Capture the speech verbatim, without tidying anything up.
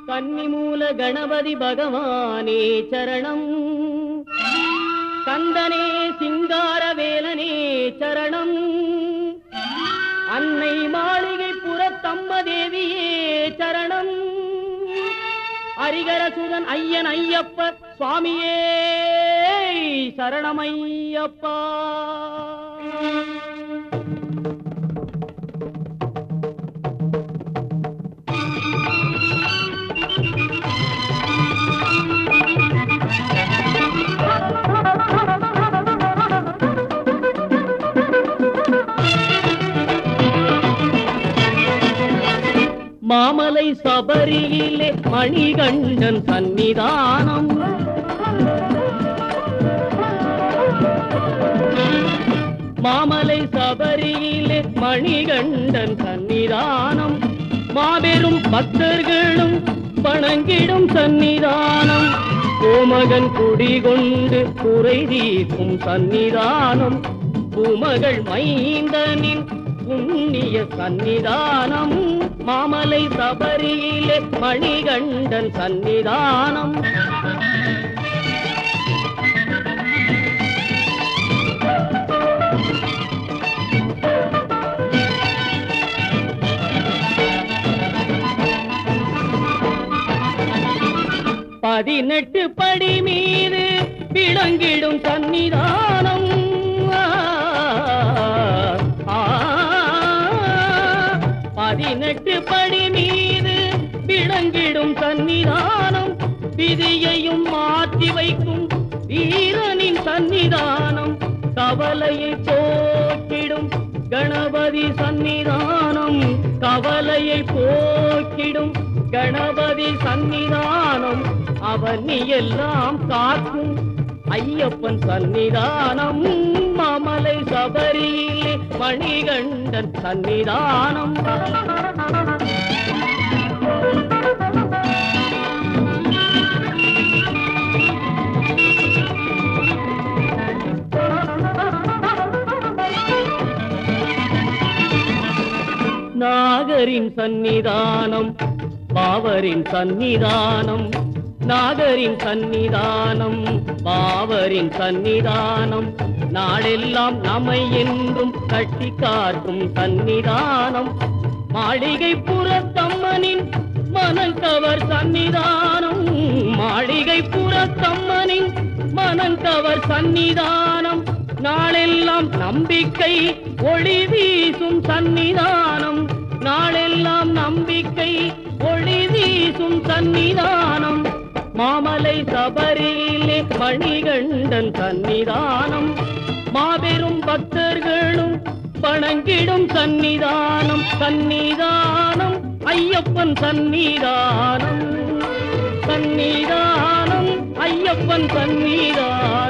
கன்னிமூல கணபதி பகவானே சரணம், கந்தனே சிங்காரவேலனே சரணம், அன்னை மாளிகை புறத்தம்மதேவியே சரணம், ஹரிகரசுதன் ஐயன் ஐயப்ப சுவாமியே சரணமையப்பா. மாமலை சபரியிலே மணிகண்டன் சன்னிதானம், மாமலை சபரியிலே மணிகண்டன் சன்னிதானம், மாபெரும் பக்தர்களும் வணங்கிடும் சன்னிதானம், கோமகன் குடிகொண்டு குறை தீர்க்கும் சன்னிதானம், பூமகள் மைந்தனின் புண்ணிய சன்னிதானம், மாமலை சபரியிலே மணிகண்டன் சன்னிதானம். பதினெட்டு படி மீது விளங்கிடும் சன்னிதானம், பதினெட்டு படி மீது விளங்கிடும் சன்னிதானம், விதியையும் மாற்றி வைக்கும் வீரனின் சன்னிதானம், கவலையை போக்கிடும் கணபதி சன்னிதானம், கவலையை போக்கிடும் கணபதி சன்னிதானம், அவனி எல்லாம் காக்கும் ஐயப்பன் சன்னிதானம், மாமலை சபரியிலே மணிகண்டன் சன்னிதானம். நாகரின் சன்னிதானம் பாவரின் சன்னிதானம், நாகரின் சன்னிதானம் பாவரின் சன்னிதானம், நாளெல்லாம் நம்மை என்றும் கட்டி காக்கும் சன்னிதானம், மாளிகை புறத்தம்மனின் மனங்கவர் சன்னிதானம், மாளிகை புறத்தம்மனின் மனங்கவர் சன்னிதானம், நாளெல்லாம் நம்பிக்கை ஒளி வீசும் சன்னிதானம், நாளெல்லாம் நம்பிக்கை ஒளி வீசும் சன்னிதானம், மாமலை சபரியிலே மணிகண்டன் சன்னிதானம், மாபெரும் பக்தர்களும் வணங்கிடும் சன்னிதானம், சன்னிதானம் ஐயப்பன் சன்னிதானம், சன்னிதானம் ஐயப்பன் சன்னிதானம்.